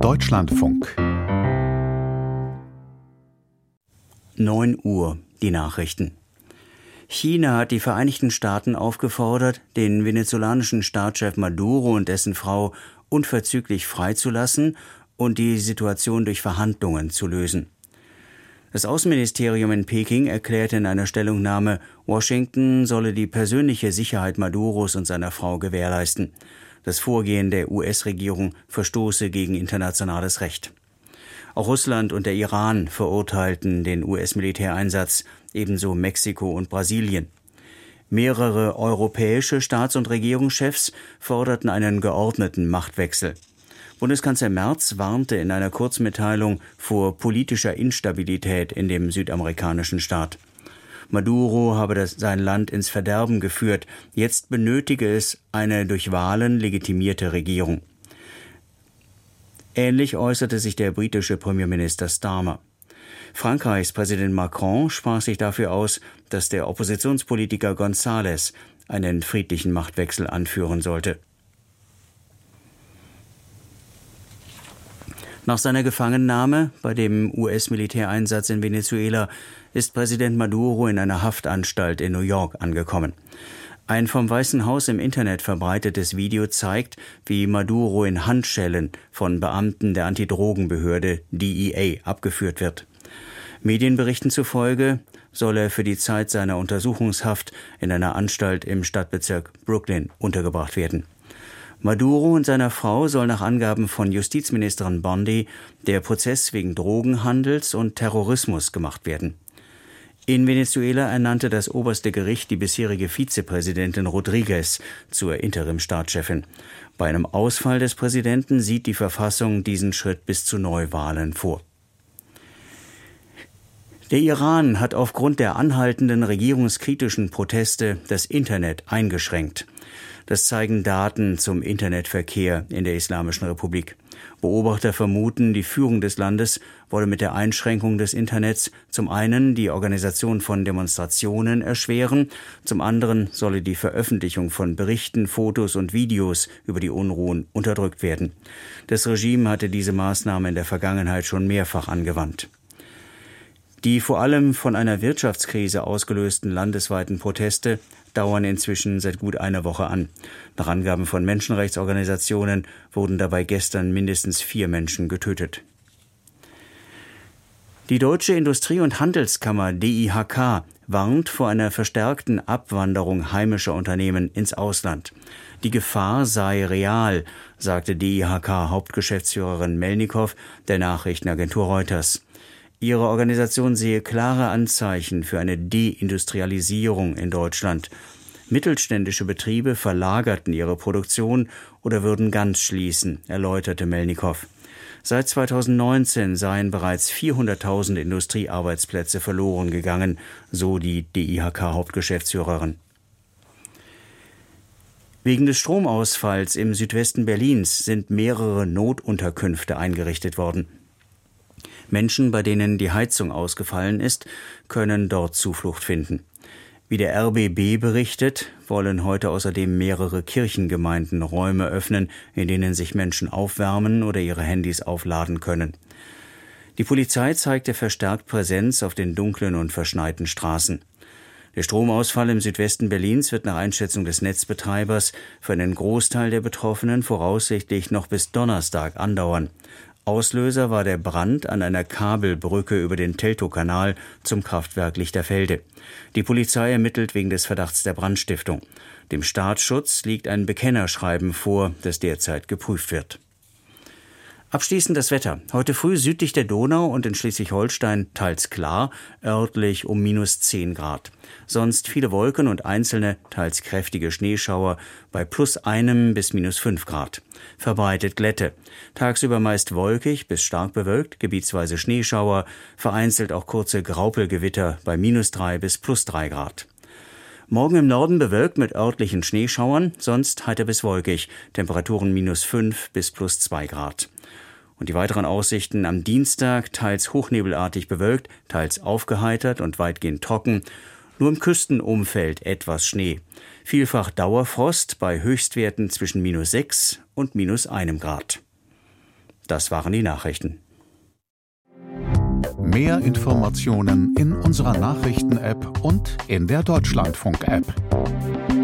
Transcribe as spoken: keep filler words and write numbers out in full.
Deutschlandfunk. neun Uhr, die Nachrichten. China hat die Vereinigten Staaten aufgefordert, den venezolanischen Staatschef Maduro und dessen Frau unverzüglich freizulassen und die Situation durch Verhandlungen zu lösen. Das Außenministerium in Peking erklärte in einer Stellungnahme, Washington solle die persönliche Sicherheit Maduros und seiner Frau gewährleisten. Das Vorgehen der U S-Regierung verstoße gegen internationales Recht. Auch Russland und der Iran verurteilten den U S-Militäreinsatz, ebenso Mexiko und Brasilien. Mehrere europäische Staats- und Regierungschefs forderten einen geordneten Machtwechsel. Bundeskanzler Merz warnte in einer Kurzmitteilung vor politischer Instabilität in dem südamerikanischen Staat. Maduro habe das, sein Land ins Verderben geführt. Jetzt benötige es eine durch Wahlen legitimierte Regierung. Ähnlich äußerte sich der britische Premierminister Starmer. Frankreichs Präsident Macron sprach sich dafür aus, dass der Oppositionspolitiker González einen friedlichen Machtwechsel anführen sollte. Nach seiner Gefangennahme bei dem U S-Militäreinsatz in Venezuela ist Präsident Maduro in einer Haftanstalt in New York angekommen. Ein vom Weißen Haus im Internet verbreitetes Video zeigt, wie Maduro in Handschellen von Beamten der Antidrogenbehörde D E A abgeführt wird. Medienberichten zufolge soll er für die Zeit seiner Untersuchungshaft in einer Anstalt im Stadtbezirk Brooklyn untergebracht werden. Maduro und seiner Frau soll nach Angaben von Justizministerin Bondi der Prozess wegen Drogenhandels und Terrorismus gemacht werden. In Venezuela ernannte das oberste Gericht die bisherige Vizepräsidentin Rodriguez zur Interimsstaatschefin. Bei einem Ausfall des Präsidenten sieht die Verfassung diesen Schritt bis zu Neuwahlen vor. Der Iran hat aufgrund der anhaltenden regierungskritischen Proteste das Internet eingeschränkt. Das zeigen Daten zum Internetverkehr in der Islamischen Republik. Beobachter vermuten, die Führung des Landes wolle mit der Einschränkung des Internets zum einen die Organisation von Demonstrationen erschweren, zum anderen solle die Veröffentlichung von Berichten, Fotos und Videos über die Unruhen unterdrückt werden. Das Regime hatte diese Maßnahme in der Vergangenheit schon mehrfach angewandt. Die vor allem von einer Wirtschaftskrise ausgelösten landesweiten Proteste dauern inzwischen seit gut einer Woche an. Nach Angaben von Menschenrechtsorganisationen wurden dabei gestern mindestens vier Menschen getötet. Die Deutsche Industrie- und Handelskammer D I H K warnt vor einer verstärkten Abwanderung heimischer Unternehmen ins Ausland. Die Gefahr sei real, sagte D I H K-Hauptgeschäftsführerin Melnikow der Nachrichtenagentur Reuters. Ihre Organisation sehe klare Anzeichen für eine Deindustrialisierung in Deutschland. Mittelständische Betriebe verlagerten ihre Produktion oder würden ganz schließen, erläuterte Melnikow. Seit zweitausendneunzehn seien bereits vierhunderttausend Industriearbeitsplätze verloren gegangen, so die D I H K-Hauptgeschäftsführerin. Wegen des Stromausfalls im Südwesten Berlins sind mehrere Notunterkünfte eingerichtet worden. Menschen, bei denen die Heizung ausgefallen ist, können dort Zuflucht finden. Wie der R B B berichtet, wollen heute außerdem mehrere Kirchengemeinden Räume öffnen, in denen sich Menschen aufwärmen oder ihre Handys aufladen können. Die Polizei zeigte verstärkt Präsenz auf den dunklen und verschneiten Straßen. Der Stromausfall im Südwesten Berlins wird nach Einschätzung des Netzbetreibers für einen Großteil der Betroffenen voraussichtlich noch bis Donnerstag andauern. Auslöser war der Brand an einer Kabelbrücke über den Teltowkanal zum Kraftwerk Lichterfelde. Die Polizei ermittelt wegen des Verdachts der Brandstiftung. Dem Staatsschutz liegt ein Bekennerschreiben vor, das derzeit geprüft wird. Abschließend das Wetter. Heute früh südlich der Donau und in Schleswig-Holstein teils klar, örtlich um minus zehn Grad. Sonst viele Wolken und einzelne, teils kräftige Schneeschauer bei plus einem bis minus fünf Grad. Verbreitet Glätte. Tagsüber meist wolkig bis stark bewölkt, gebietsweise Schneeschauer, vereinzelt auch kurze Graupelgewitter bei minus drei bis plus drei Grad. Morgen im Norden bewölkt mit örtlichen Schneeschauern, sonst heiter bis wolkig, Temperaturen minus fünf bis plus zwei Grad. Und die weiteren Aussichten am Dienstag teils hochnebelartig bewölkt, teils aufgeheitert und weitgehend trocken. Nur im Küstenumfeld etwas Schnee. Vielfach Dauerfrost bei Höchstwerten zwischen minus sechs und minus einem Grad. Das waren die Nachrichten. Mehr Informationen in unserer Nachrichten-App und in der Deutschlandfunk-App.